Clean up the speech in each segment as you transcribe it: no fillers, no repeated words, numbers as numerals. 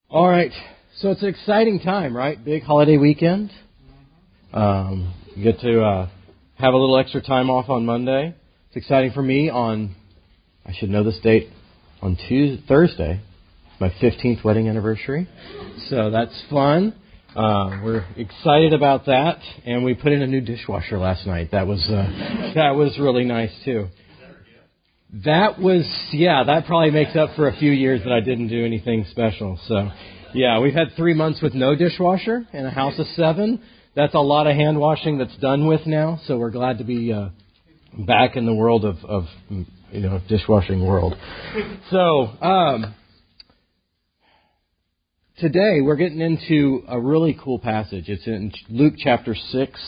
All right, so it's an exciting time, right? Big holiday weekend. You get to have a little extra time off on Monday. It's exciting for me I should know this date, on Thursday. It's my 15th wedding anniversary, so that's fun. We're excited about that, and we put in a new dishwasher last night. That was really nice too. That probably makes up for a few years that I didn't do anything special. So, yeah, we've had 3 months with no dishwasher in a house of 7. That's a lot of hand washing that's done with now. So we're glad to be back in the world of dishwashing world. So today we're getting into a really cool passage. It's in Luke chapter 6,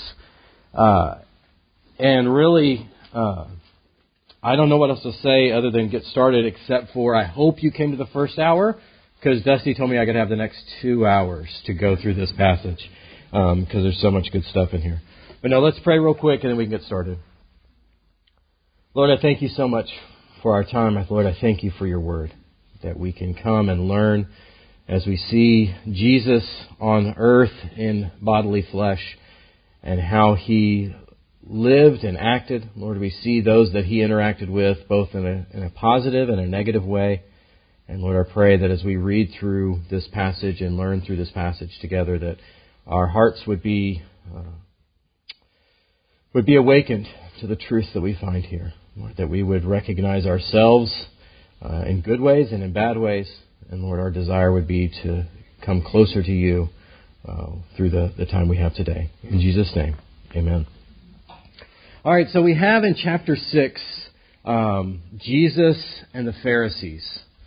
and really. I don't know what else to say other than get started, except for I hope you came to the first hour, because Dusty told me I could have the next 2 hours to go through this passage, because there's so much good stuff in here. But no, let's pray real quick and then we can get started. Lord, I thank you so much for our time. Lord, I thank you for your word, that we can come and learn as we see Jesus on earth in bodily flesh and how he lived and acted. Lord, we see those that he interacted with both in a positive and a negative way. And Lord, I pray that as we read through this passage and learn through this passage together, that our hearts would be awakened to the truth that we find here. Lord, that we would recognize ourselves in good ways and in bad ways. And Lord, our desire would be to come closer to you through the time we have today. In Jesus' name, amen. All right, so we have in chapter 6 Jesus and the Pharisees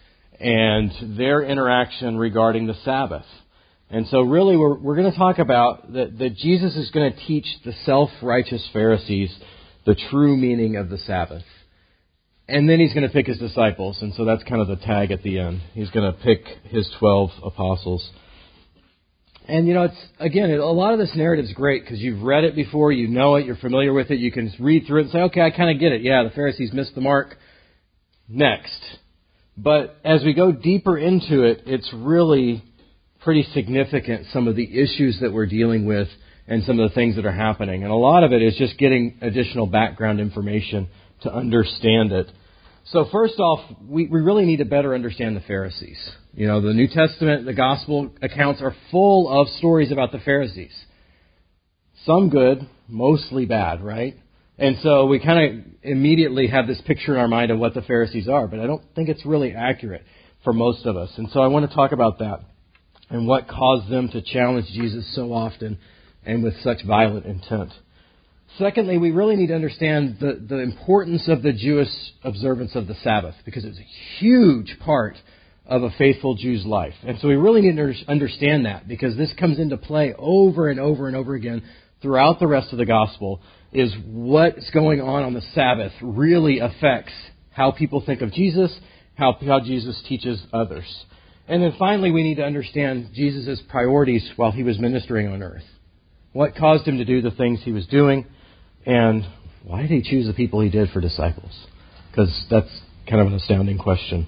and their interaction regarding the Sabbath. And so really we're going to talk about that Jesus is going to teach the self-righteous Pharisees the true meaning of the Sabbath. And then he's going to pick his disciples, and so that's kind of the tag at the end. He's going to pick his 12 apostles. And, a lot of this narrative is great because you've read it before, you know it, you're familiar with it, you can read through it and say, okay, I kind of get it. Yeah, the Pharisees missed the mark. Next. But as we go deeper into it, it's really pretty significant, some of the issues that we're dealing with and some of the things that are happening. And a lot of it is just getting additional background information to understand it. So first off, we really need to better understand the Pharisees. The New Testament, the Gospel accounts are full of stories about the Pharisees. Some good, mostly bad, right? And so we kind of immediately have this picture in our mind of what the Pharisees are, but I don't think it's really accurate for most of us. And so I want to talk about that and what caused them to challenge Jesus so often and with such violent intent. Secondly, we really need to understand the importance of the Jewish observance of the Sabbath, because it's a huge part of a faithful Jew's life. And so we really need to understand that, because this comes into play over and over and over again throughout the rest of the gospel, is what's going on the Sabbath really affects how people think of Jesus, how Jesus teaches others. And then finally, we need to understand Jesus' priorities while he was ministering on earth. What caused him to do the things he was doing? And why did he choose the people he did for disciples? Because that's kind of an astounding question.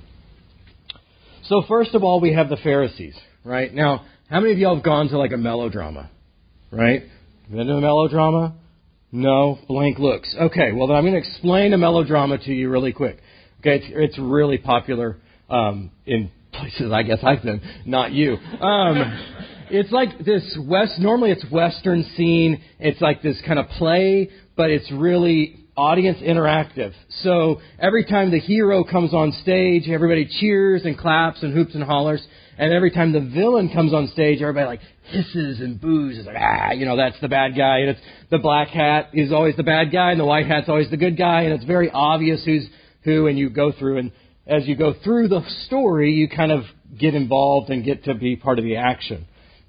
So first of all, we have the Pharisees, right? Now, how many of y'all have gone to like a melodrama, right? Been to a melodrama? No? Blank looks. Okay, well then I'm going to explain a melodrama to you really quick. Okay, it's really popular in places I guess I've been, not you. It's like this normally it's Western scene. It's like this kind of play, but it's really audience interactive. So every time the hero comes on stage, everybody cheers and claps and hoops and hollers. And every time the villain comes on stage, everybody like hisses and boos. It's like, that's the bad guy. And it's the black hat is always the bad guy, and the white hat's always the good guy. And it's very obvious who's who, and you go through. And as you go through the story, you kind of get involved and get to be part of the action.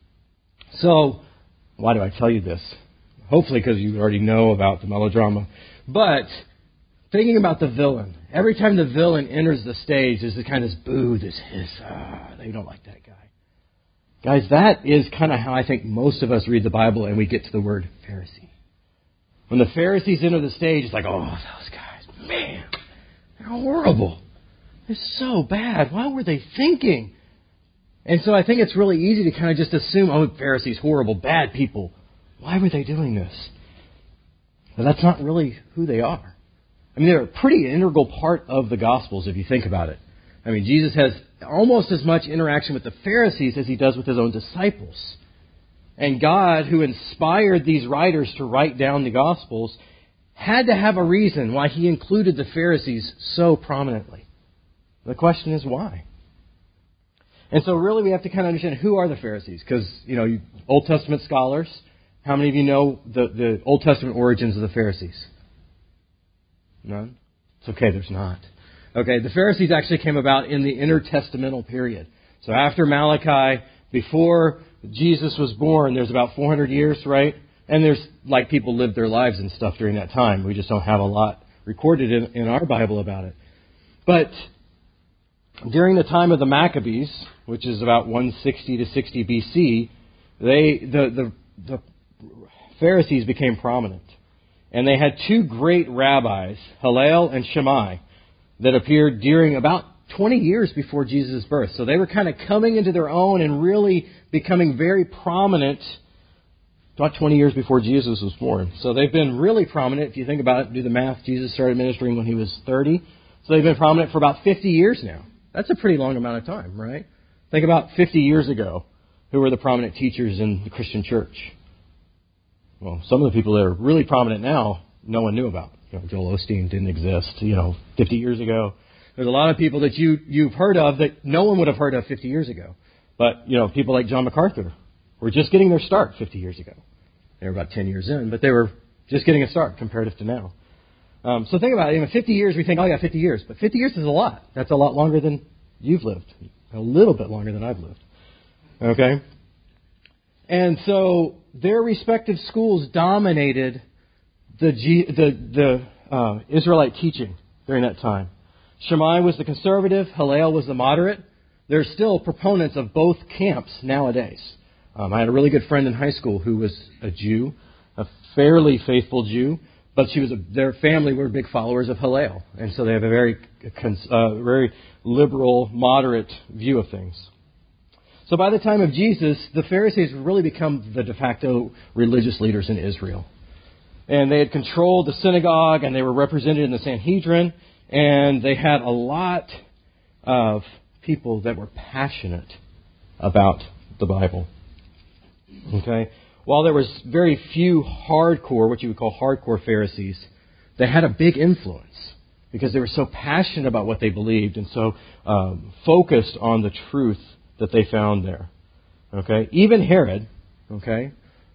So, why do I tell you this? Hopefully because you already know about the melodrama. But, thinking about the villain, every time the villain enters the stage, there's this kind of boo, this hiss, they don't like that guy. Guys, that is kind of how I think most of us read the Bible and we get to the word Pharisee. When the Pharisees enter the stage, it's like, oh, those guys, man, they're horrible. They're so bad. What were they thinking? And so I think it's really easy to kind of just assume, oh, Pharisees, horrible, bad people. Why were they doing this? But that's not really who they are. I mean, they're a pretty integral part of the Gospels if you think about it. I mean, Jesus has almost as much interaction with the Pharisees as he does with his own disciples. And God, who inspired these writers to write down the Gospels, had to have a reason why he included the Pharisees so prominently. The question is why? And so really we have to kind of understand who are the Pharisees. Because, Old Testament scholars, how many of you know the Old Testament origins of the Pharisees? None? It's okay, there's not. Okay, the Pharisees actually came about in the intertestamental period. So after Malachi, before Jesus was born, there's about 400 years, right? And there's, people lived their lives and stuff during that time. We just don't have a lot recorded in our Bible about it. But during the time of the Maccabees, which is about 160 to 60 BC, the Pharisees became prominent. And they had two great rabbis, Hillel and Shammai, that appeared during about 20 years before Jesus' birth. So they were kind of coming into their own and really becoming very prominent about 20 years before Jesus was born. So they've been really prominent. If you think about it, do the math, Jesus started ministering when he was 30. So they've been prominent for about 50 years now. That's a pretty long amount of time, right? Think about 50 years ago, who were the prominent teachers in the Christian church? Well, some of the people that are really prominent now, no one knew about. Joel Osteen didn't exist, 50 years ago. There's a lot of people that you've heard of that no one would have heard of 50 years ago. But, people like John MacArthur were just getting their start 50 years ago. They were about 10 years in, but they were just getting a start comparative to now. So think about it. 50 years, we think, 50 years. But 50 years is a lot. That's a lot longer than you've lived. A little bit longer than I've lived. Okay? And so their respective schools dominated the Israelite teaching during that time. Shammai was the conservative. Hillel was the moderate. There's still proponents of both camps nowadays. I had a really good friend in high school who was a Jew, a fairly faithful Jew, but their family were big followers of Hillel, and so they have a very liberal, moderate view of things. So by the time of Jesus, the Pharisees had really become the de facto religious leaders in Israel. And they had controlled the synagogue, and they were represented in the Sanhedrin, and they had a lot of people that were passionate about the Bible. Okay? While there was very few hardcore, what you would call hardcore Pharisees, they had a big influence because they were so passionate about what they believed and so focused on the truth that they found there. Okay? Even Herod, okay,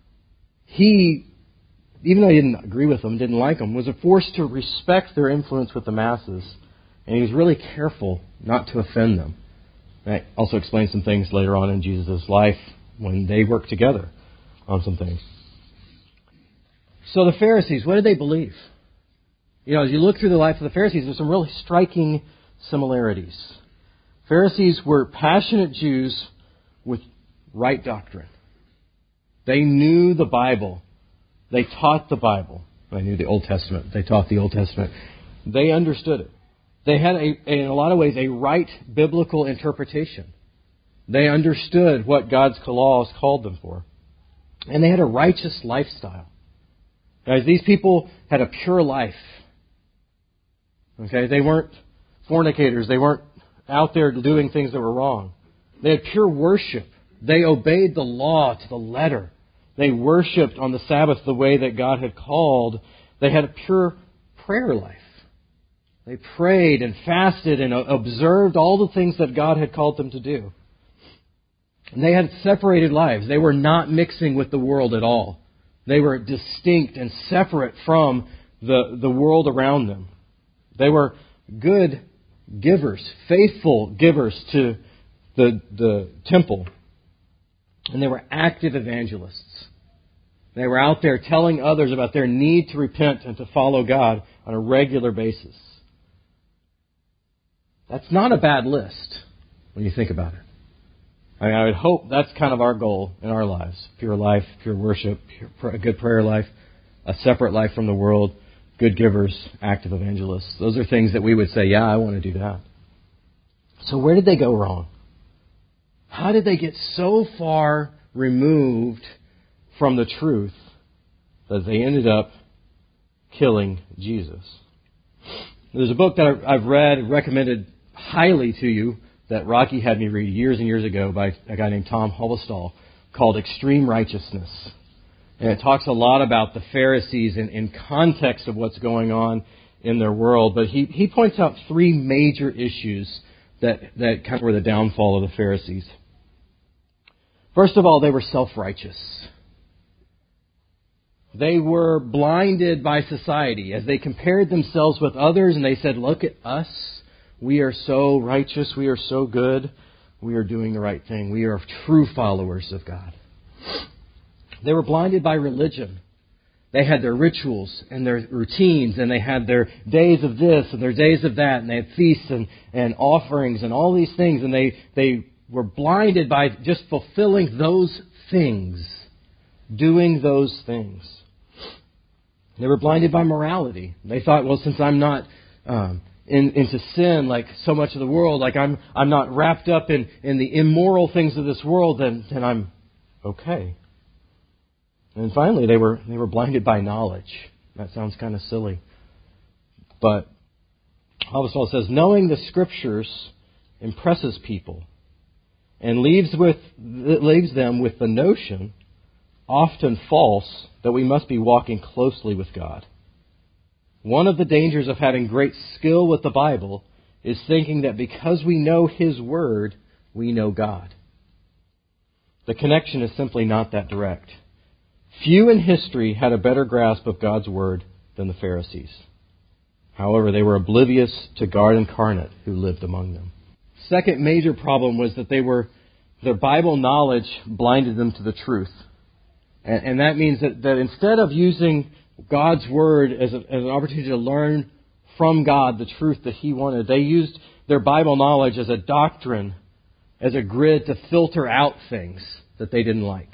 even though he didn't agree with them, didn't like them, was forced to respect their influence with the masses. And he was really careful not to offend them. That also explains some things later on in Jesus' life when they worked together on some things. So the Pharisees, what did they believe? As you look through the life of the Pharisees, there's some really striking similarities. Pharisees were passionate Jews with right doctrine. They knew the Bible. They taught the Bible. They knew the Old Testament. They taught the Old Testament. They understood it. They had, in a lot of ways, a right biblical interpretation. They understood what God's laws called them for. And they had a righteous lifestyle. Guys, these people had a pure life. Okay, they weren't fornicators. They weren't out there doing things that were wrong. They had pure worship. They obeyed the law to the letter. They worshipped on the Sabbath the way that God had called. They had a pure prayer life. They prayed and fasted and observed all the things that God had called them to do. And they had separated lives. They were not mixing with the world at all. They were distinct and separate from the world around them. They were good givers, faithful givers to the temple. And they were active evangelists. They were out there telling others about their need to repent and to follow God on a regular basis. That's not a bad list when you think about it. I would hope that's kind of our goal in our lives. Pure life, pure worship, a good prayer life, a separate life from the world, good givers, active evangelists. Those are things that we would say, yeah, I want to do that. So where did they go wrong? How did they get so far removed from the truth that they ended up killing Jesus? There's a book that I've read, recommended highly to you, that Rocky had me read years and years ago by a guy named Tom Hollistahl, called Extreme Righteousness. And it talks a lot about the Pharisees in context of what's going on in their world. But he points out three major issues that kind of were the downfall of the Pharisees. First of all, they were self-righteous. They were blinded by society as they compared themselves with others and they said, look at us. We are so righteous. We are so good. We are doing the right thing. We are true followers of God. They were blinded by religion. They had their rituals and their routines, and they had their days of this and their days of that, and they had feasts and offerings and all these things, and they were blinded by just fulfilling those things, doing those things. They were blinded by morality. They thought, well, since I'm not into sin like so much of the world, like I'm not wrapped up in the immoral things of this world, then I'm okay. And finally, they were blinded by knowledge. That sounds kind of silly. But Hollistahl says, knowing the Scriptures impresses people and leaves them with the notion, often false, that we must be walking closely with God. One of the dangers of having great skill with the Bible is thinking that because we know His Word, we know God. The connection is simply not that direct. Few in history had a better grasp of God's Word than the Pharisees. However, they were oblivious to God incarnate who lived among them. Second major problem was that their Bible knowledge blinded them to the truth. And that means that instead of using God's Word as an opportunity to learn from God the truth that He wanted, they used their Bible knowledge as a doctrine, as a grid to filter out things that they didn't like.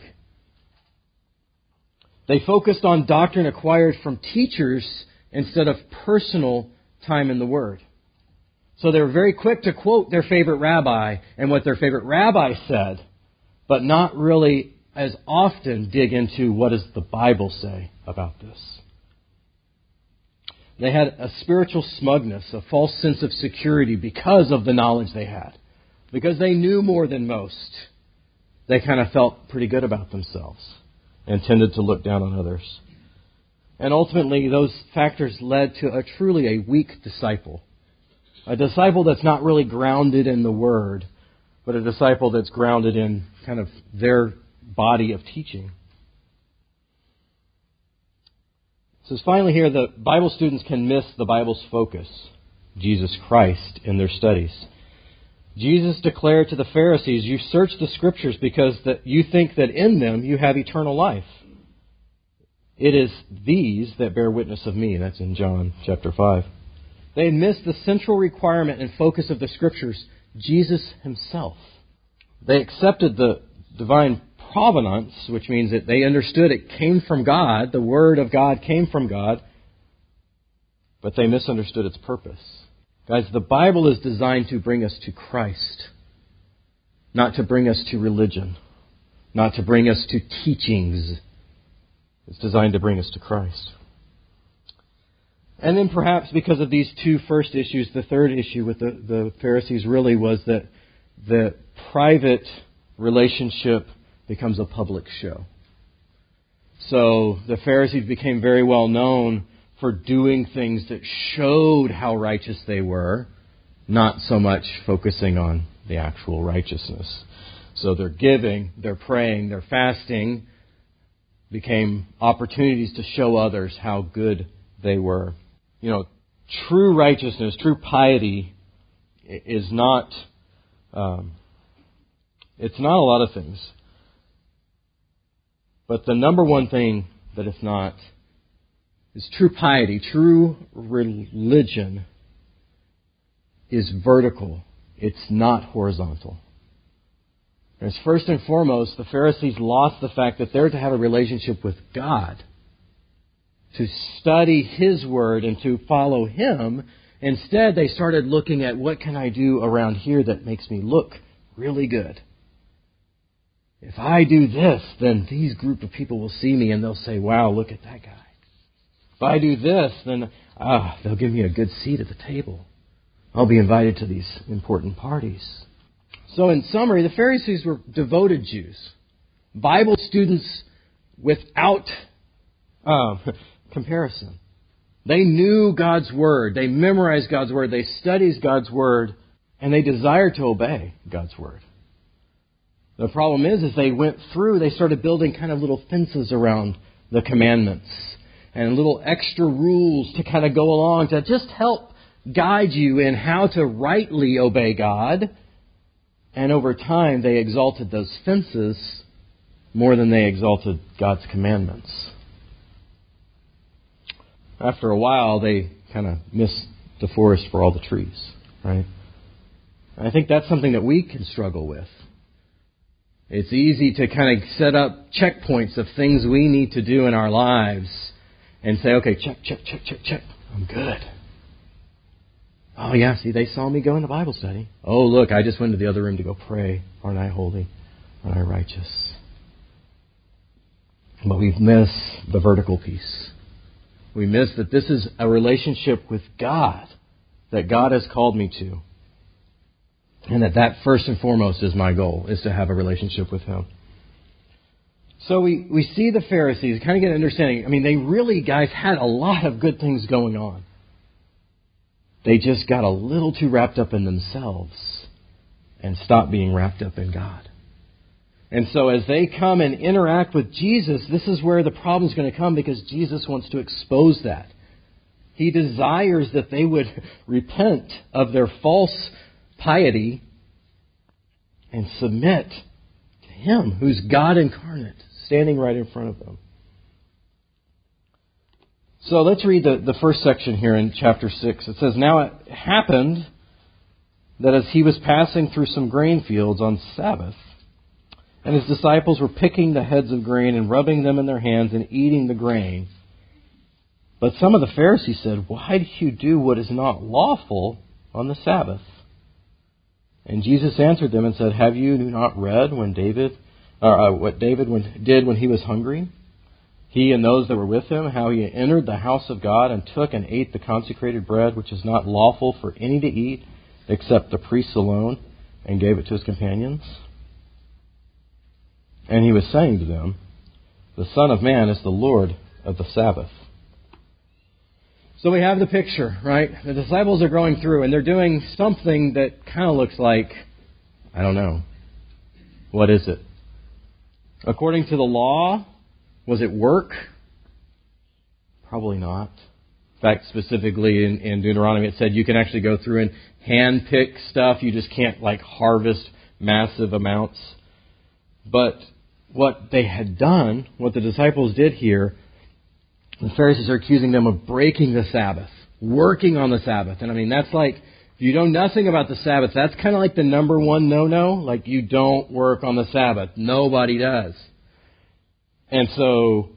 They focused on doctrine acquired from teachers instead of personal time in the Word. So they were very quick to quote their favorite rabbi and what their favorite rabbi said, but not really as often dig into what does the Bible say about this. They had a spiritual smugness, a false sense of security because of the knowledge they had. Because they knew more than most, they kind of felt pretty good about themselves and tended to look down on others. And ultimately, those factors led to a truly weak disciple. A disciple that's not really grounded in the Word, but a disciple that's grounded in kind of their body of teaching. So finally here, the Bible students can miss the Bible's focus, Jesus Christ, in their studies. Jesus declared to the Pharisees, you search the Scriptures because that you think that in them you have eternal life. It is these that bear witness of me. That's in John chapter 5. They had missed the central requirement and focus of the Scriptures, Jesus Himself. They accepted the divine provenance, which means that they understood it came from God, the Word of God came from God, but they misunderstood its purpose. Guys, the Bible is designed to bring us to Christ, not to bring us to religion, not to bring us to teachings. It's designed to bring us to Christ. And then perhaps because of these two first issues, the third issue with the Pharisees really was that the private relationship becomes a public show. So the Pharisees became very well known for doing things that showed how righteous they were, not so much focusing on the actual righteousness. So their giving, their praying, their fasting became opportunities to show others how good they were. You know, true righteousness, true piety is not, it's not a lot of things. But the number one thing that it's not is true piety. True religion is vertical. It's not horizontal. As first and foremost, the Pharisees lost the fact that they're to have a relationship with God, to study His Word and to follow Him. Instead, they started looking at what can I do around here that makes me look really good. If I do this, then these group of people will see me and they'll say, wow, look at that guy. If I do this, then they'll give me a good seat at the table. I'll be invited to these important parties. So in summary, the Pharisees were devoted Jews, Bible students without comparison. They knew God's Word. They memorized God's Word. They studied God's Word. And they desired to obey God's Word. The problem is they started building kind of little fences around the commandments and little extra rules to kind of go along to just help guide you in how to rightly obey God. And over time, they exalted those fences more than they exalted God's commandments. After a while, they kind of missed the forest for all the trees, right? And I think that's something that we can struggle with. It's easy to kind of set up checkpoints of things we need to do in our lives and say, okay, check. I'm good. Oh, yeah, see, they saw me go into Bible study. Oh, look, I just went to the other room to go pray. Aren't I holy? Aren't I righteous? But we miss the vertical piece. We miss that this is a relationship with God that God has called me to. And that first and foremost is my goal, is to have a relationship with Him. So we see the Pharisees, kind of get an understanding. I mean, they really, guys, had a lot of good things going on. They just got a little too wrapped up in themselves and stopped being wrapped up in God. And so as they come and interact with Jesus, this is where the problem is going to come, because Jesus wants to expose that. He desires that they would repent of their false piety and submit to Him, who's God incarnate, standing right in front of them. So let's read the first section here in chapter 6. It says, "Now it happened that as He was passing through some grain fields on Sabbath, and His disciples were picking the heads of grain and rubbing them in their hands and eating the grain. But some of the Pharisees said, 'Why do you do what is not lawful on the Sabbath?' And Jesus answered them and said, 'Have you not read what David did when he was hungry? He and those that were with him, how he entered the house of God and took and ate the consecrated bread, which is not lawful for any to eat except the priests alone, and gave it to his companions?' And he was saying to them, 'The Son of Man is the Lord of the Sabbath.'" So we have the picture, right? The disciples are going through and they're doing something that kind of looks like, I don't know. What is it? According to the law, was it work? Probably not. In fact, specifically in Deuteronomy, it said you can actually go through and hand pick stuff. You just can't harvest massive amounts. But what they had done, what the disciples did here, the Pharisees are accusing them of breaking the Sabbath, working on the Sabbath. And I mean, that's like, if you know nothing about the Sabbath, that's kind of like the number one no-no. Like, you don't work on the Sabbath. Nobody does. And so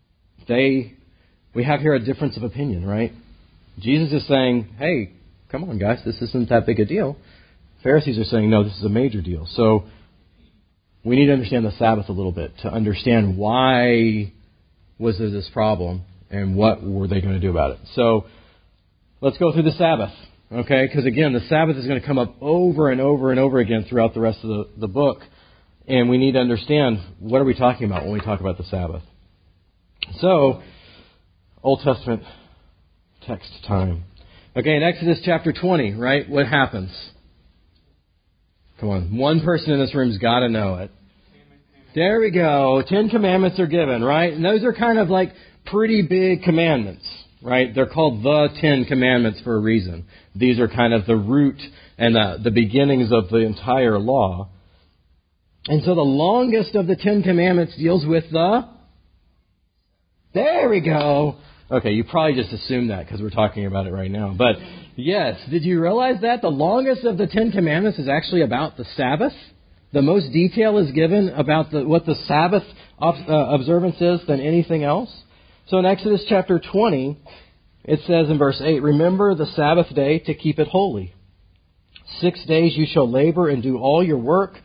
we have here a difference of opinion, right? Jesus is saying, hey, come on, guys, this isn't that big a deal. Pharisees are saying, no, this is a major deal. So we need to understand the Sabbath a little bit to understand why was there this problem and what were they going to do about it. So let's go through the Sabbath, okay? Because again, the Sabbath is going to come up over and over and over again throughout the rest of the book. And we need to understand, what are we talking about when we talk about the Sabbath? So, Old Testament text time. Okay, in Exodus chapter 20, right, what happens? Come on, one person in this room's got to know it. There we go. 10 commandments are given, right? And those are kind of like pretty big commandments, right? They're called the 10 commandments for a reason. These are kind of the root and the beginnings of the entire law. And so the longest of the 10 commandments deals with there we go. Okay, you probably just assumed that because we're talking about it right now. But yes, did you realize that? The longest of the 10 commandments is actually about the Sabbath. The most detail is given about what the Sabbath observance is than anything else. So in Exodus chapter 20, it says in verse 8, "Remember the Sabbath day to keep it holy. 6 days you shall labor and do all your work,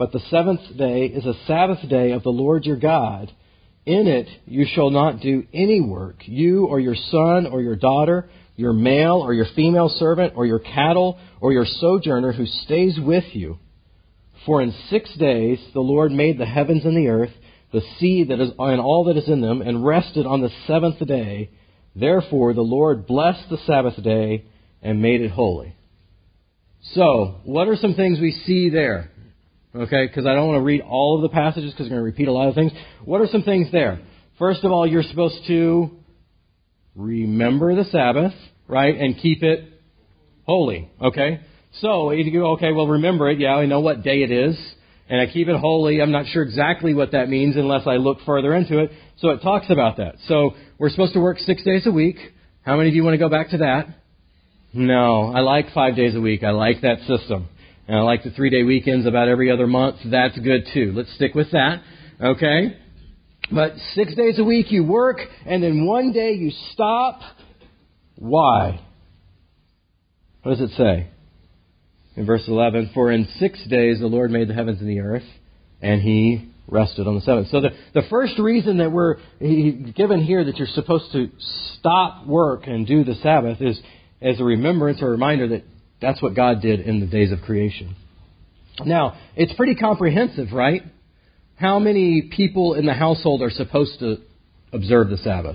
But the seventh day is a Sabbath day of the Lord your God. In it you shall not do any work, you or your son or your daughter, your male or your female servant, or your cattle, or your sojourner who stays with you. For in 6 days the Lord made the heavens and the earth, the sea that is and all that is in them, and rested on the seventh day. Therefore the Lord blessed the Sabbath day and made it holy. So, what are some things we see there? Okay, because I don't want to read all of the passages because I'm going to repeat a lot of things. What are some things there? First of all, you're supposed to remember the Sabbath, right, and keep it holy. Okay, so if you go, okay, well, remember it. Yeah, I know what day it is, and I keep it holy. I'm not sure exactly what that means unless I look further into it. So it talks about that. So we're supposed to work 6 days a week. How many of you want to go back to that? No, I like 5 days a week. I like that system. And I like the 3-day weekends about every other month. That's good too. Let's stick with that. Okay? But 6 days a week you work, and then one day you stop. Why? What does it say? In verse 11, for in 6 days the Lord made the heavens and the earth, and He rested on the seventh. So the first reason that we're given here that you're supposed to stop work and do the Sabbath is as a remembrance or a reminder that that's what God did in the days of creation. Now, it's pretty comprehensive, right? How many people in the household are supposed to observe the Sabbath?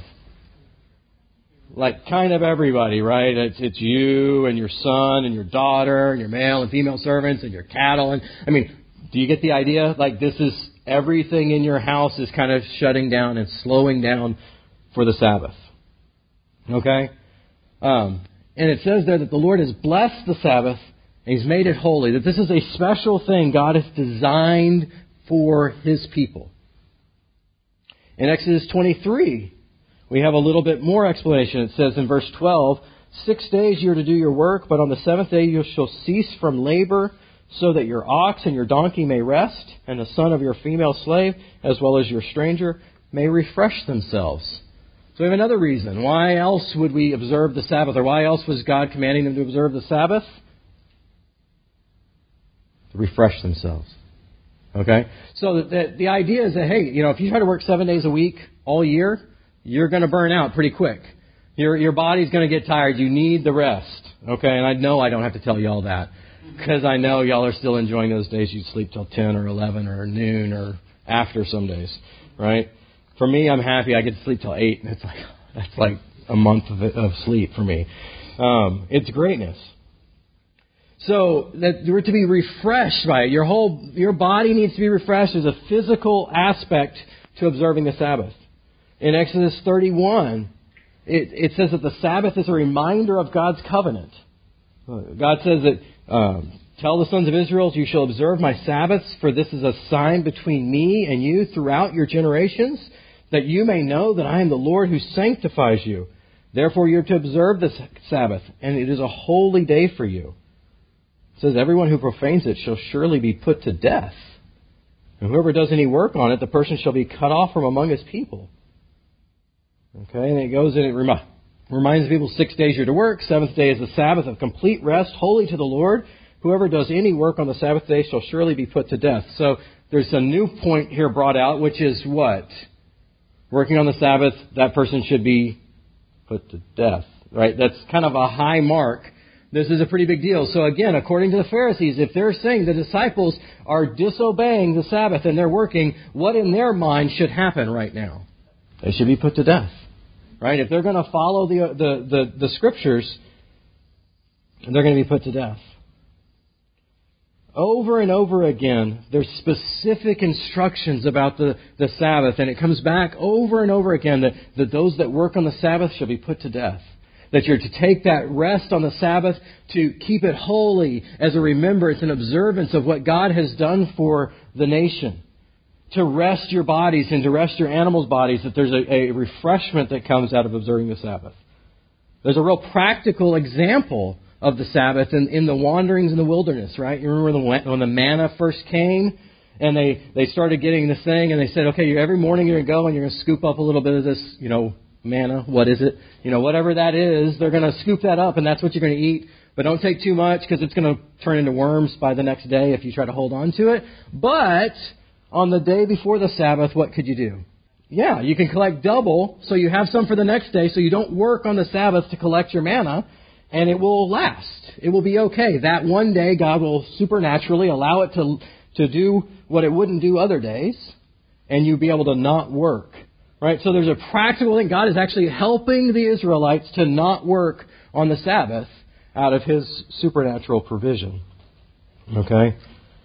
Like kind of everybody, right? It's you and your son and your daughter and your male and female servants and your cattle. And I mean, do you get the idea? Like this is everything in your house is kind of shutting down and slowing down for the Sabbath. Okay? And it says there that the Lord has blessed the Sabbath and He's made it holy. That this is a special thing God has designed for His people. In Exodus 23, we have a little bit more explanation. It says in verse 12, 6 days you are to do your work, but on the seventh day you shall cease from labor, so that your ox and your donkey may rest, and the son of your female slave, as well as your stranger, may refresh themselves. So we have another reason. Why else would we observe the Sabbath? Or why else was God commanding them to observe the Sabbath? To refresh themselves. Okay? So the idea is that, hey, if you try to work 7 days a week all year, you're going to burn out pretty quick. Your body's going to get tired. You need the rest. Okay? And I know I don't have to tell you all that. Because I know y'all are still enjoying those days you sleep till 10 or 11 or noon or after some days. Right? For me, I'm happy I get to sleep till 8, and that's like a month of sleep for me. It's greatness. So that we're to be refreshed by it. Your body needs to be refreshed. There's a physical aspect to observing the Sabbath. In Exodus 31, it says that the Sabbath is a reminder of God's covenant. God says that tell the sons of Israel, you shall observe my Sabbaths, for this is a sign between me and you throughout your generations, that you may know that I am the Lord who sanctifies you. Therefore you are to observe this Sabbath, and it is a holy day for you. It says, everyone who profanes it shall surely be put to death. And whoever does any work on it, the person shall be cut off from among his people. Okay, and it goes and it reminds people 6 days you're to work. Seventh day is the Sabbath of complete rest, holy to the Lord. Whoever does any work on the Sabbath day shall surely be put to death. So there's a new point here brought out, which is what? Working on the Sabbath, that person should be put to death. Right? That's kind of a high mark. This is a pretty big deal. So again, according to the Pharisees, if they're saying the disciples are disobeying the Sabbath and they're working, what in their mind should happen right now? They should be put to death. Right? If they're going to follow the Scriptures, they're going to be put to death. Over and over again, there's specific instructions about the Sabbath, and it comes back over and over again that those that work on the Sabbath shall be put to death. That you're to take that rest on the Sabbath to keep it holy as a remembrance and observance of what God has done for the nation. To rest your bodies and to rest your animals' bodies, that there's a refreshment that comes out of observing the Sabbath. There's a real practical example of the Sabbath in the wanderings in the wilderness, right? You remember when the manna first came and they started getting this thing and they said, okay, every morning you're going to go and you're going to scoop up a little bit of this, manna. What is it? Whatever that is, they're going to scoop that up and that's what you're going to eat But don't take too much because it's going to turn into worms by the next day if you try to hold on to it. But on the day before the Sabbath, what could you do? Yeah, you can collect double so you have some for the next day so you don't work on the Sabbath to collect your manna, and it will last. It will be okay. That one day, God will supernaturally allow it to do what it wouldn't do other days, and you'll be able to not work. Right? So there's a practical thing. God is actually helping the Israelites to not work on the Sabbath out of His supernatural provision. Okay?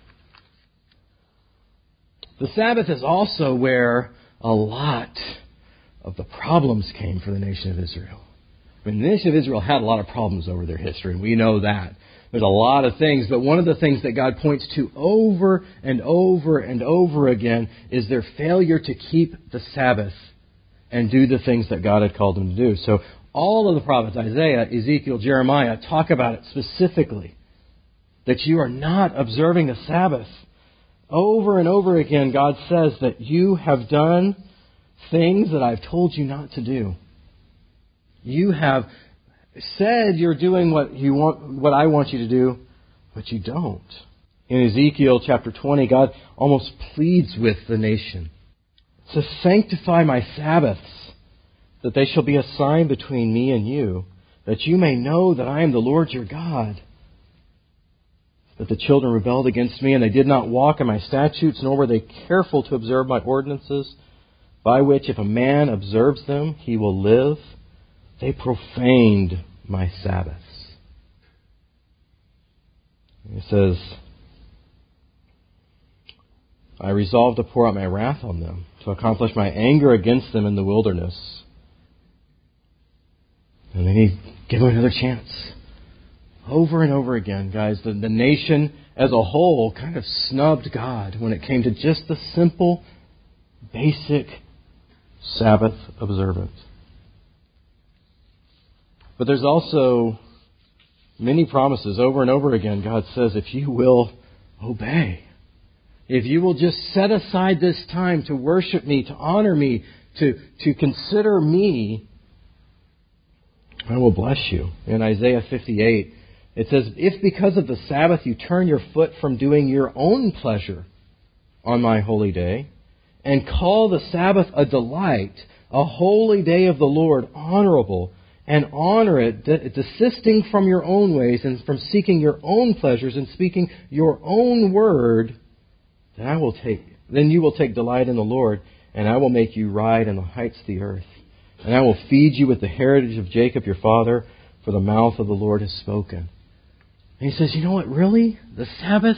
The Sabbath is also where a lot of the problems came for the nation of Israel. I mean, the nation of Israel had a lot of problems over their history, and we know that. There's a lot of things, but one of the things that God points to over and over and over again is their failure to keep the Sabbath and do the things that God had called them to do. So all of the prophets, Isaiah, Ezekiel, Jeremiah, talk about it specifically, that you are not observing the Sabbath. Over and over again, God says that you have done things that I've told you not to do. You have said you're doing what I want you to do, but you don't. In Ezekiel chapter 20, God almost pleads with the nation to sanctify my Sabbaths, that they shall be a sign between me and you, that you may know that I am the Lord your God. But the children rebelled against me, and they did not walk in my statutes, nor were they careful to observe my ordinances, by which if a man observes them, he will live. They profaned my Sabbaths. It says, I resolved to pour out my wrath on them, to accomplish my anger against them in the wilderness. And then He gave them another chance. Over and over again, guys, the nation as a whole kind of snubbed God when it came to just the simple, basic Sabbath observance. But there's also many promises. Over and over again, God says, if you will obey, if you will just set aside this time to worship me, to honor me, to consider me, I will bless you. In Isaiah 58, it says, if because of the Sabbath you turn your foot from doing your own pleasure on my holy day, and call the Sabbath a delight, a holy day of the Lord, honorable, and honor it, desisting from your own ways and from seeking your own pleasures and speaking your own word, then you will take delight in the Lord, and I will make you ride in the heights of the earth. And I will feed you with the heritage of Jacob your father, for the mouth of the Lord has spoken. And He says, you know what, really? The Sabbath,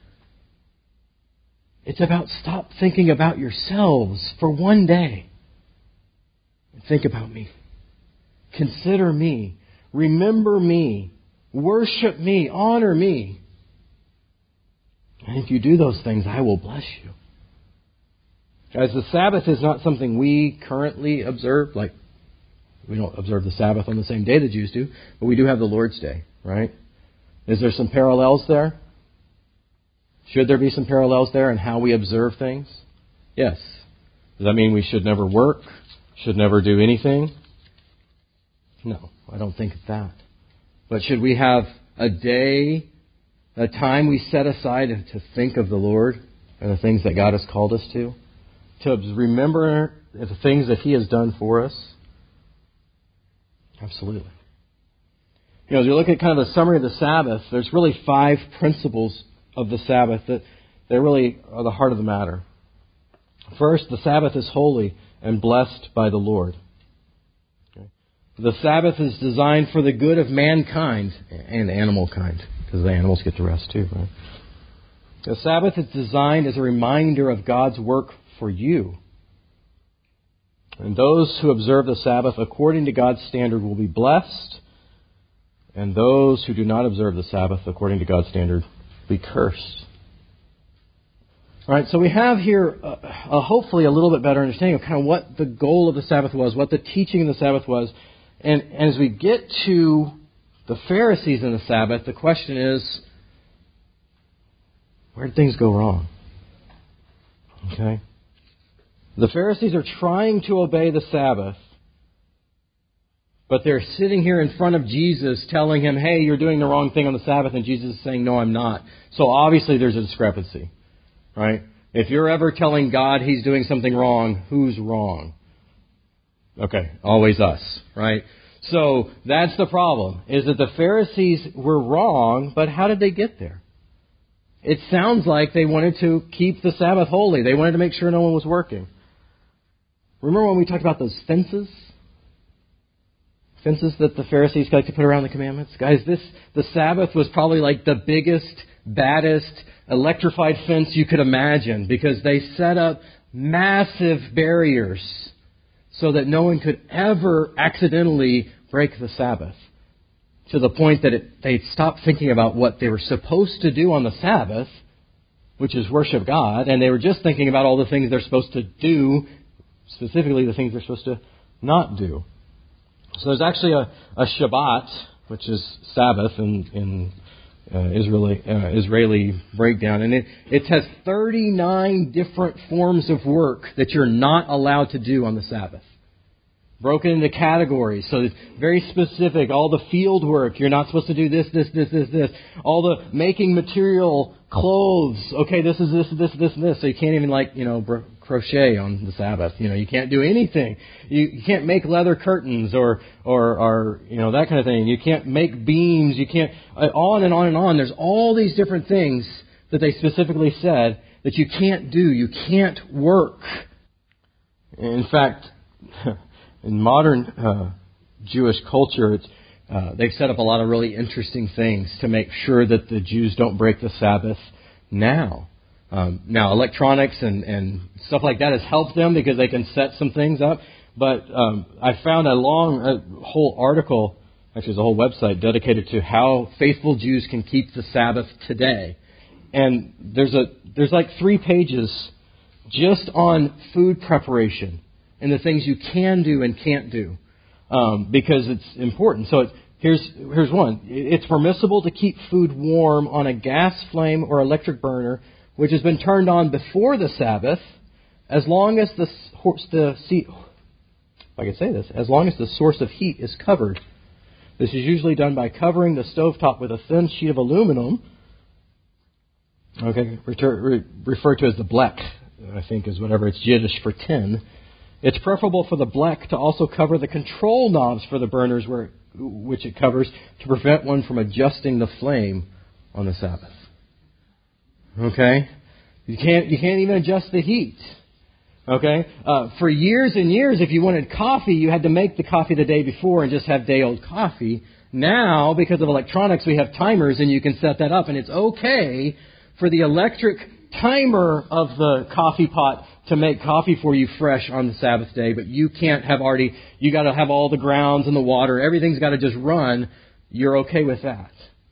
it's about stop thinking about yourselves for one day. And think about me. Consider me. Remember me. Worship me. Honor me. And if you do those things, I will bless you. Guys, the Sabbath is not something we currently observe. Like, we don't observe the Sabbath on the same day the Jews do, but we do have the Lord's Day, right? Is there some parallels there? Should there be some parallels there in how we observe things? Yes. Does that mean we should never work? Should never do anything? No, I don't think that. But should we have a day, a time we set aside to think of the Lord and the things that God has called us to remember the things that He has done for us? Absolutely. As you look at kind of the summary of the Sabbath, there's really 5 principles of the Sabbath that they really are the heart of the matter. First, the Sabbath is holy and blessed by the Lord. The Sabbath is designed for the good of mankind and animal kind, because the animals get to rest too, right? The Sabbath is designed as a reminder of God's work for you. And those who observe the Sabbath according to God's standard will be blessed, and those who do not observe the Sabbath according to God's standard will be cursed. All right, so we have here hopefully a little bit better understanding of kind of what the goal of the Sabbath was, what the teaching of the Sabbath was. And as we get to the Pharisees in the Sabbath, the question is, where did things go wrong? Okay? The Pharisees are trying to obey the Sabbath, But they're sitting here in front of Jesus telling him, hey, you're doing the wrong thing on the Sabbath. And Jesus is saying, no, I'm not. So obviously there's a discrepancy, right? If you're ever telling God He's doing something wrong, who's wrong? Okay, always us, right? So that's the problem, is that the Pharisees were wrong, but how did they get there? It sounds like they wanted to keep the Sabbath holy. They wanted to make sure no one was working. Remember when we talked about those fences? Fences that the Pharisees like to put around the commandments? Guys, the Sabbath was probably like the biggest, baddest, electrified fence you could imagine, because they set up massive barriers so that no one could ever accidentally break the Sabbath. To the point that they stopped thinking about what they were supposed to do on the Sabbath, which is worship God, and they were just thinking about all the things they're supposed to do, specifically the things they're supposed to not do. So there's actually a Shabbat, which is Sabbath in Israeli breakdown, and it has 39 different forms of work that you're not allowed to do on the Sabbath. Broken into categories, so it's very specific. All the field work, you're not supposed to do this. All the making material, clothes, okay, this is this. So you can't even crochet on the Sabbath. You can't do anything. You can't make leather curtains or that kind of thing. You can't make beams. You can't, on and on and on. There's all these different things that they specifically said that you can't do. You can't work. In fact, in modern Jewish culture, they've set up a lot of really interesting things to make sure that the Jews don't break the Sabbath now. Now, electronics and stuff like that has helped them because they can set some things up. But I found a whole article, actually there's a whole website dedicated to how faithful Jews can keep the Sabbath today. And there's like 3 pages just on food preparation and the things you can do and can't do, because it's important. So here's one. It's permissible to keep food warm on a gas flame or electric burner, which has been turned on before the Sabbath, as long as the source of heat is covered. This is usually done by covering the stovetop with a thin sheet of aluminum, okay, referred to as the blech, I think is whatever it's Yiddish for tin. It's preferable for the blech to also cover the control knobs for the burners which it covers, to prevent one from adjusting the flame on the Sabbath. Okay? You can't even adjust the heat. Okay? For years and years, if you wanted coffee, you had to make the coffee the day before and just have day-old coffee. Now, because of electronics, we have timers and you can set that up. And it's okay for the electric timer of the coffee pot to make coffee for you fresh on the Sabbath day, but you can't have you got to have all the grounds and the water, everything's got to just run. You're okay with that.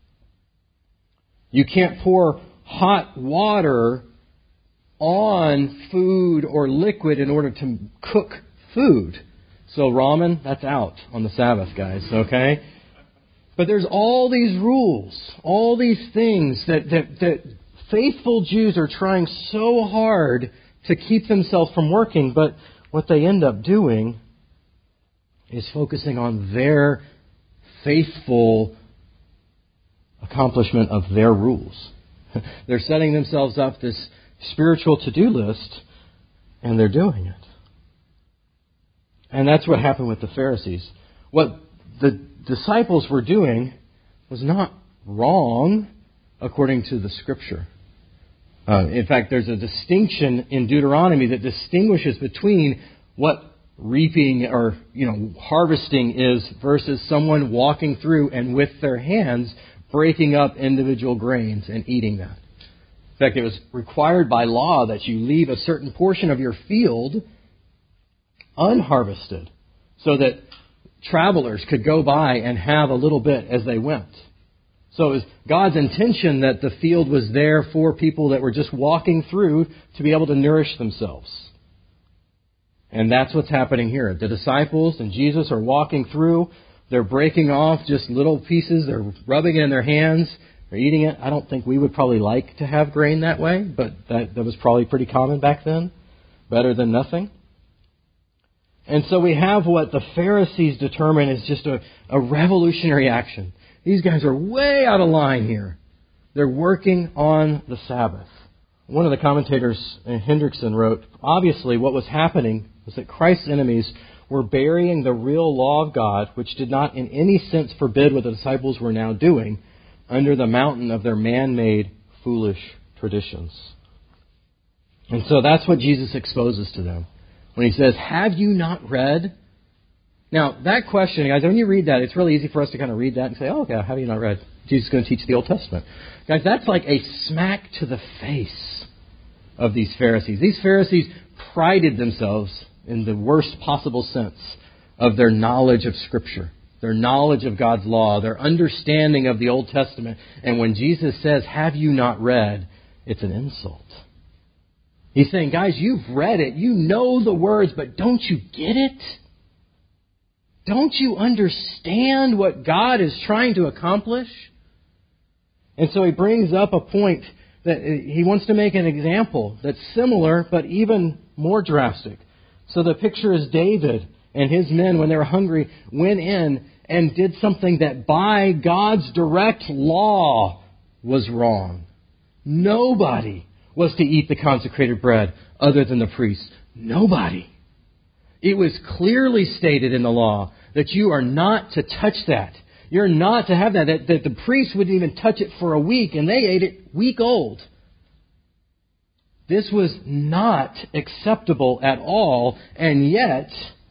You can't pour hot water on food or liquid in order to cook food. So ramen, that's out on the Sabbath, guys, okay? But there's all these rules, all these things that faithful Jews are trying so hard to keep themselves from working, but what they end up doing is focusing on their faithful accomplishment of their rules. They're setting themselves up this spiritual to-do list, and they're doing it. And that's what happened with the Pharisees. What the disciples were doing was not wrong according to the Scripture. In fact, there's a distinction in Deuteronomy that distinguishes between what reaping or harvesting is versus someone walking through and with their hands breaking up individual grains and eating that. In fact, it was required by law that you leave a certain portion of your field unharvested so that travelers could go by and have a little bit as they went. So it was God's intention that the field was there for people that were just walking through to be able to nourish themselves. And that's what's happening here. The disciples and Jesus are walking through. They're breaking off just little pieces. They're rubbing it in their hands. They're eating it. I don't think we would probably like to have grain that way, but that was probably pretty common back then. Better than nothing. And so we have what the Pharisees determine is just a revolutionary action. These guys are way out of line here. They're working on the Sabbath. One of the commentators, Hendrickson, wrote, obviously what was happening was that Christ's enemies were burying the real law of God, which did not in any sense forbid what the disciples were now doing, under the mountain of their man-made, foolish traditions. And so that's what Jesus exposes to them when He says, have you not read? Now, that question, guys, when you read that, it's really easy for us to kind of read that and say, oh, okay, have you not read? Jesus is going to teach the Old Testament. Guys, that's like a smack to the face of these Pharisees. These Pharisees prided themselves in the worst possible sense of their knowledge of Scripture, their knowledge of God's law, their understanding of the Old Testament. And when Jesus says, have you not read? It's an insult. He's saying, guys, you've read it. You know the words, but don't you get it? Don't you understand what God is trying to accomplish? And so he brings up a point that he wants to make an example that's similar, but even more drastic. So the picture is David and his men, when they were hungry, went in and did something that by God's direct law was wrong. Nobody was to eat the consecrated bread other than the priests. Nobody. It was clearly stated in the law that you are not to touch that. You're not to have that the priest wouldn't even touch it for a week, and they ate it week old. This was not acceptable at all, and yet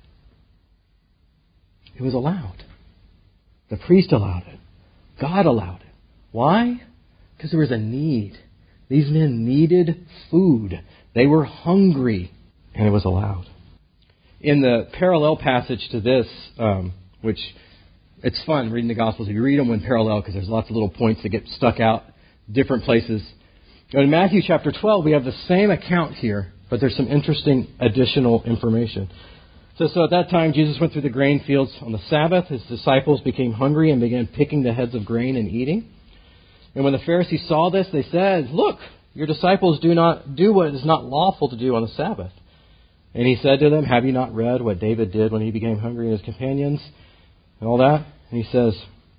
it was allowed. The priest allowed it. God allowed it. Why? Because there was a need. These men needed food. They were hungry, and it was allowed. In the parallel passage to this, which it's fun reading the Gospels. If you read them in parallel, because there's lots of little points that get stuck out different places. In Matthew chapter 12, we have the same account here, but there's some interesting additional information. So at that time, Jesus went through the grain fields on the Sabbath. His disciples became hungry and began picking the heads of grain and eating. And when the Pharisees saw this, they said, look, your disciples do not do what is not lawful to do on the Sabbath. And he said to them, have you not read what David did when he became hungry and his companions and all that? And he says,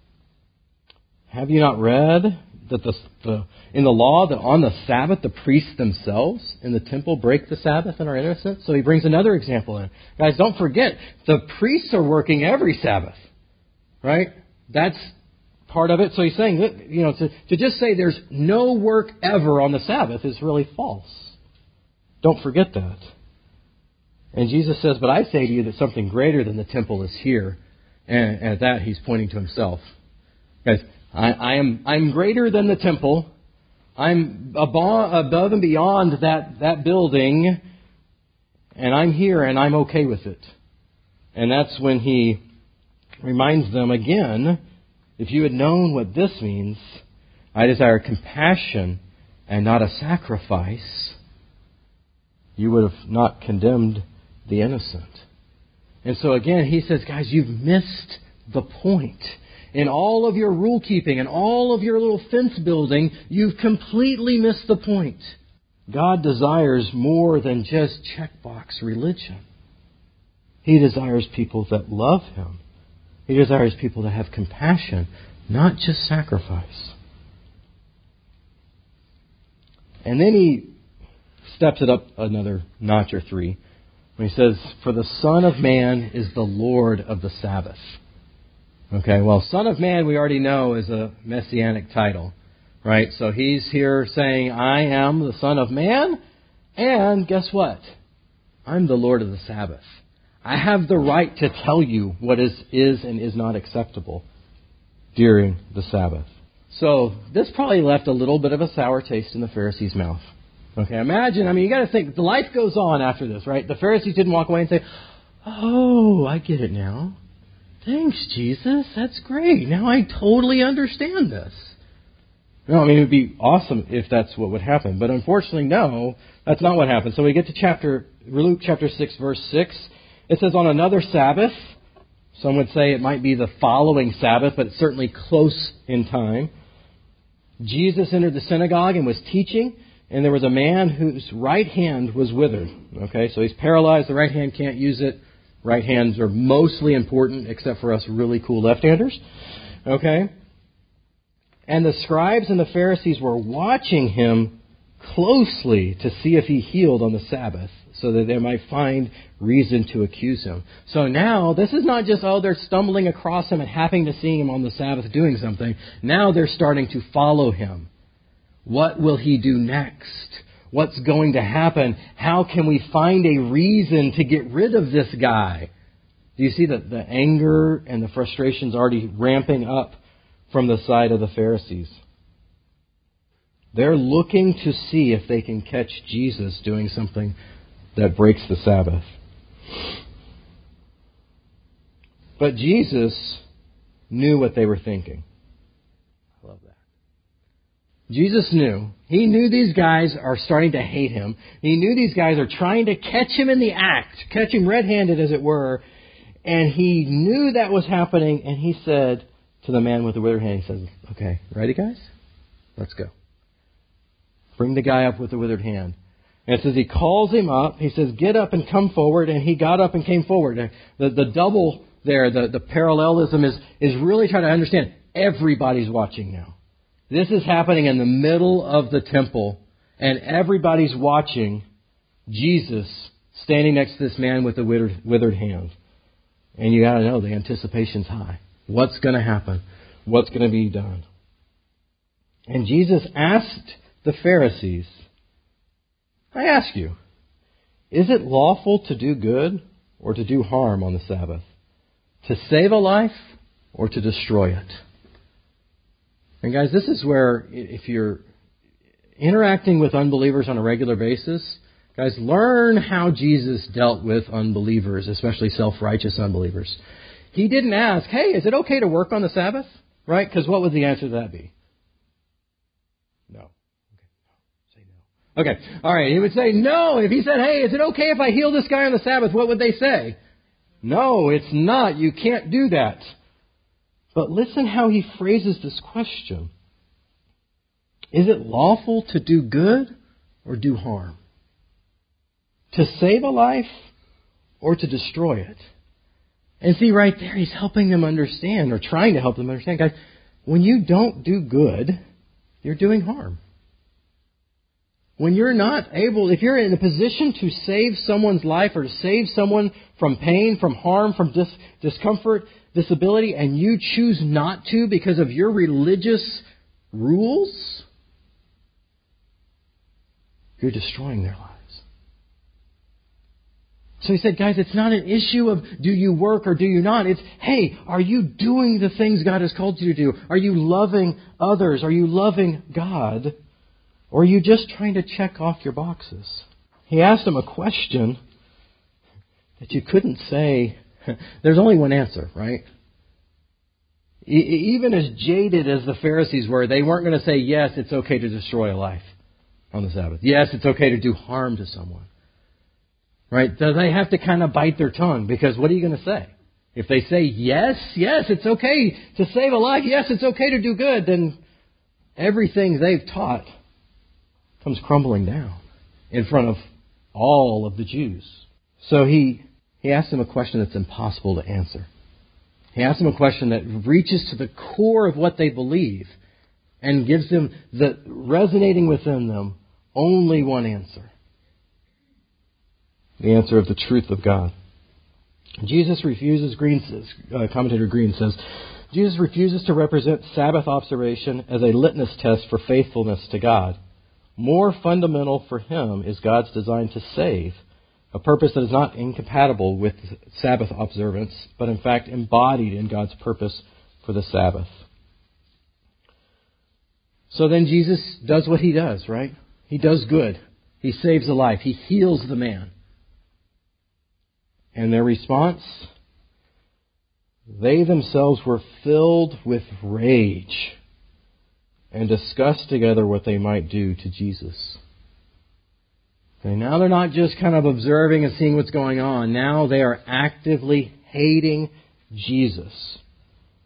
have you not read that in the law that on the Sabbath the priests themselves in the temple break the Sabbath and are innocent? So he brings another example in. Guys, don't forget, the priests are working every Sabbath, right? That's part of it. So he's saying that, to just say there's no work ever on the Sabbath is really false. Don't forget that. And Jesus says, but I say to you that something greater than the temple is here. And at that, he's pointing to himself. Guys, I'm greater than the temple. I'm above and beyond that building. And I'm here and I'm okay with it. And that's when he reminds them again, if you had known what this means, I desire compassion and not a sacrifice, you would have not condemned the innocent. And so again, he says, guys, you've missed the point. In all of your rule keeping and all of your little fence building, you've completely missed the point. God desires more than just checkbox religion. He desires people that love Him. He desires people that have compassion, not just sacrifice. And then he steps it up another notch or three when he says, for the Son of Man is the Lord of the Sabbath. Okay, well, Son of Man we already know is a messianic title, right? So he's here saying, I am the Son of Man, and guess what? I'm the Lord of the Sabbath. I have the right to tell you what is and is not acceptable during the Sabbath. So this probably left a little bit of a sour taste in the Pharisees' mouth. Okay, imagine, you got to think, the life goes on after this, right? The Pharisees didn't walk away and say, oh, I get it now. Thanks, Jesus. That's great. Now I totally understand this. No, it would be awesome if that's what would happen. But unfortunately, no, that's not what happened. So we get to Luke chapter 6, verse 6. It says, on another Sabbath, some would say it might be the following Sabbath, but it's certainly close in time, Jesus entered the synagogue and was teaching, and there was a man whose right hand was withered. Okay, so he's paralyzed, the right hand can't use it. Right hands are mostly important, except for us really cool left-handers. Okay? And the scribes and the Pharisees were watching him closely to see if he healed on the Sabbath, so that they might find reason to accuse him. So now, this is not just, they're stumbling across him and happening to see him on the Sabbath doing something. Now they're starting to follow him. What will he do next? What's going to happen? How can we find a reason to get rid of this guy? Do you see that the anger and the frustration's already ramping up from the side of the Pharisees? They're looking to see if they can catch Jesus doing something that breaks the Sabbath. But Jesus knew what they were thinking. I love that. Jesus knew. He knew these guys are starting to hate him. He knew these guys are trying to catch him in the act, catch him red-handed, as it were. And he knew that was happening, and he said to the man with the withered hand, he says, okay, ready, guys? Let's go. Bring the guy up with the withered hand. And it says he calls him up. He says, get up and come forward. And he got up and came forward. The double there, the parallelism is really trying to understand everybody's watching now. This is happening in the middle of the temple. And everybody's watching Jesus standing next to this man with the withered hand. And you got to know the anticipation's high. What's going to happen? What's going to be done? And Jesus asked the Pharisees, I ask you, is it lawful to do good or to do harm on the Sabbath? To save a life or to destroy it? And guys, this is where, if you're interacting with unbelievers on a regular basis, guys, learn how Jesus dealt with unbelievers, especially self-righteous unbelievers. He didn't ask, hey, is it okay to work on the Sabbath? Right? Because what would the answer to that be? No. Okay, all right. He would say no. If he said, hey, is it okay if I heal this guy on the Sabbath? What would they say? No, it's not. You can't do that. But listen how he phrases this question. Is it lawful to do good or do harm? To save a life or to destroy it? And see, right there, he's helping them understand, or trying to help them understand. Guys, when you don't do good, you're doing harm. When you're not able, if you're in a position to save someone's life or to save someone from pain, from harm, from discomfort, disability, and you choose not to because of your religious rules, you're destroying their lives. So he said, guys, it's not an issue of do you work or do you not. It's, hey, are you doing the things God has called you to do? Are you loving others? Are you loving God? Or are you just trying to check off your boxes? He asked him a question that you couldn't say. There's only one answer, right? Even as jaded as the Pharisees were, they weren't going to say, yes, it's okay to destroy a life on the Sabbath. Yes, it's okay to do harm to someone. Right? So they have to kind of bite their tongue, because what are you going to say? If they say, yes, it's okay to save a life, yes, it's okay to do good, then everything they've taught comes crumbling down in front of all of the Jews. So he asked them a question that's impossible to answer. He asked them a question that reaches to the core of what they believe and gives them, the resonating within them, only one answer. The answer of the truth of God. Jesus refuses, commentator Green says, Jesus refuses to represent Sabbath observation as a litmus test for faithfulness to God. More fundamental for him is God's design to save, a purpose that is not incompatible with Sabbath observance, but in fact embodied in God's purpose for the Sabbath. So then Jesus does what he does, right? He does good. He saves a life. He heals the man. And their response? They themselves were filled with rage and discussed together what they might do to Jesus. Okay, now they're not just kind of observing and seeing what's going on. Now they are actively hating Jesus.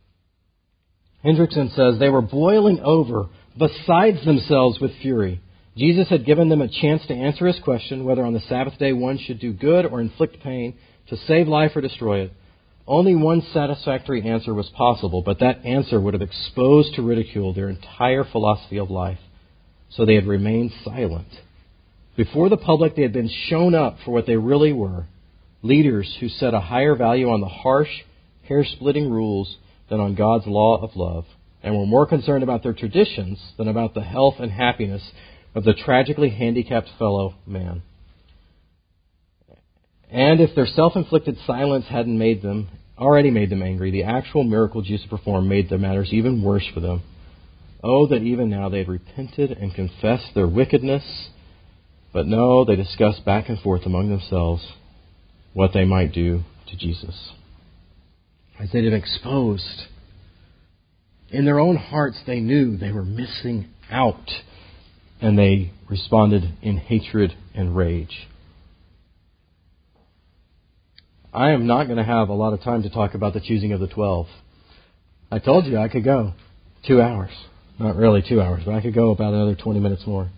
Hendrickson says they were boiling over, besides themselves with fury. Jesus had given them a chance to answer his question, whether on the Sabbath day one should do good or inflict pain, to save life or destroy it. Only one satisfactory answer was possible, but that answer would have exposed to ridicule their entire philosophy of life. So they had remained silent. Before the public, they had been shown up for what they really were, leaders who set a higher value on the harsh, hair-splitting rules than on God's law of love, and were more concerned about their traditions than about the health and happiness of the tragically handicapped fellow man. And if their self-inflicted silence hadn't already made them angry, the actual miracle Jesus performed made the matters even worse for them. Oh, that even now they had repented and confessed their wickedness. But no, they discussed back and forth among themselves what they might do to Jesus. As they'd been exposed, in their own hearts they knew they were missing out. And they responded in hatred and rage. I am not going to have a lot of time to talk about the choosing of the 12. I told you I could go 2 hours. Not really 2 hours, but I could go about another 20 minutes more.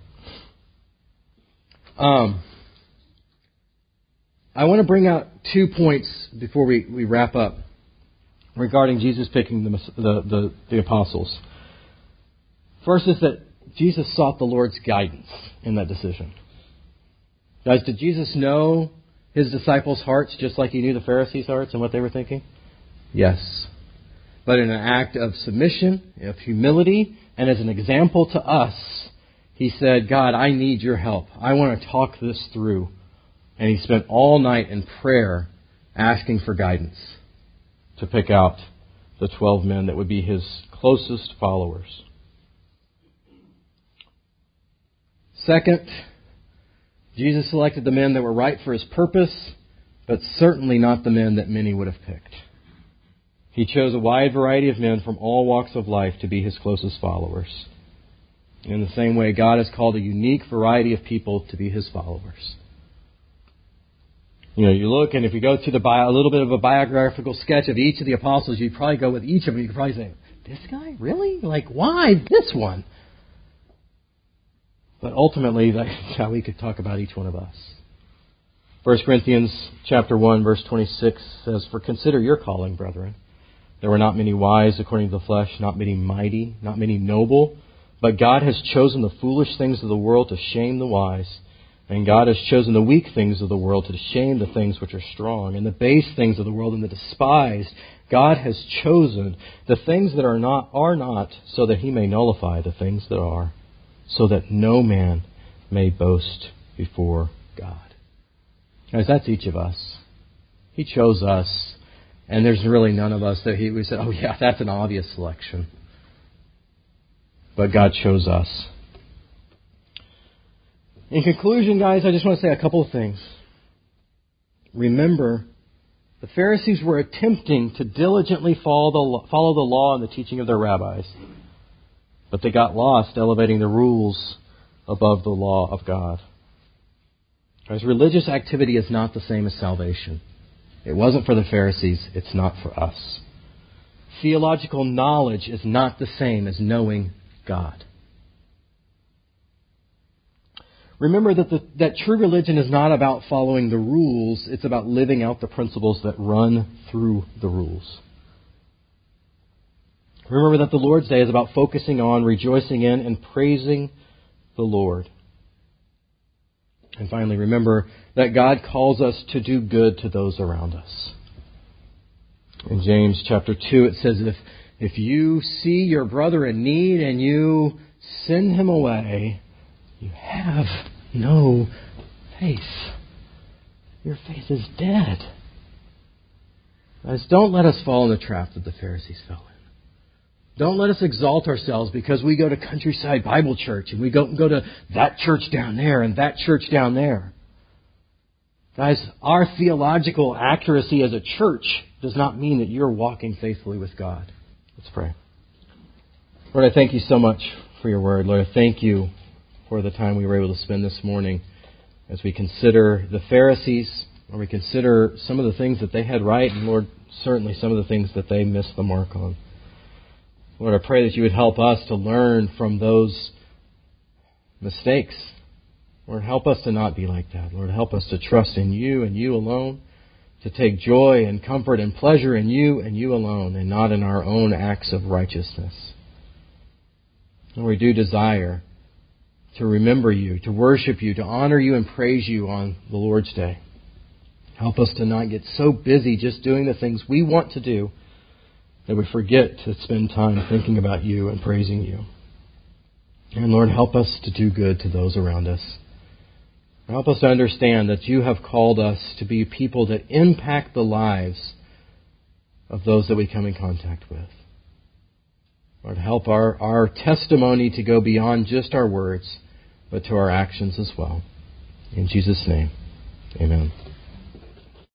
I want to bring out 2 points before we wrap up regarding Jesus picking the apostles. First is that Jesus sought the Lord's guidance in that decision. Guys, did Jesus know his disciples' hearts just like he knew the Pharisees' hearts and what they were thinking? Yes. But in an act of submission, of humility, and as an example to us, he said, God, I need your help. I want to talk this through. And he spent all night in prayer asking for guidance to pick out the 12 men that would be his closest followers. Second, Jesus selected the men that were right for his purpose, but certainly not the men that many would have picked. He chose a wide variety of men from all walks of life to be his closest followers. In the same way, God has called a unique variety of people to be his followers. You look, and if you go to a little bit of a biographical sketch of each of the apostles, you'd probably go with each of them. You could probably say, this guy? Really? Why this one? But ultimately, that's how we could talk about each one of us. 1 Corinthians chapter 1, verse 26 says, For consider your calling, brethren. There were not many wise according to the flesh, not many mighty, not many noble. But God has chosen the foolish things of the world to shame the wise. And God has chosen the weak things of the world to shame the things which are strong. And the base things of the world and the despised. God has chosen the things that are not, so that he may nullify the things that are, so that no man may boast before God. Guys, that's each of us. He chose us, and there's really none of us that we said, oh yeah, that's an obvious selection. But God chose us. In conclusion, guys, I just want to say a couple of things. Remember, the Pharisees were attempting to diligently follow the law and the teaching of their rabbis. But they got lost elevating the rules above the law of God. Guys, religious activity is not the same as salvation. It wasn't for the Pharisees. It's not for us. Theological knowledge is not the same as knowing God. Remember that true religion is not about following the rules. It's about living out the principles that run through the rules. Remember that the Lord's Day is about focusing on, rejoicing in, and praising the Lord. And finally, remember that God calls us to do good to those around us. In James chapter 2, it says, if you see your brother in need and you send him away, you have no faith. Your faith is dead. Guys, don't let us fall in the trap that the Pharisees fell in. Don't let us exalt ourselves because we go to Countryside Bible Church and we go to that church down there and that church down there. Guys, our theological accuracy as a church does not mean that you're walking faithfully with God. Let's pray. Lord, I thank you so much for your word. Lord, I thank you for the time we were able to spend this morning as we consider the Pharisees, or we consider some of the things that they had right, and Lord, certainly some of the things that they missed the mark on. Lord, I pray that you would help us to learn from those mistakes. Lord, help us to not be like that. Lord, help us to trust in you and you alone, to take joy and comfort and pleasure in you and you alone, and not in our own acts of righteousness. And we do desire to remember you, to worship you, to honor you and praise you on the Lord's Day. Help us to not get so busy just doing the things we want to do that we forget to spend time thinking about you and praising you. And Lord, help us to do good to those around us. Help us to understand that you have called us to be people that impact the lives of those that we come in contact with. Lord, help our testimony to go beyond just our words, but to our actions as well. In Jesus' name, amen.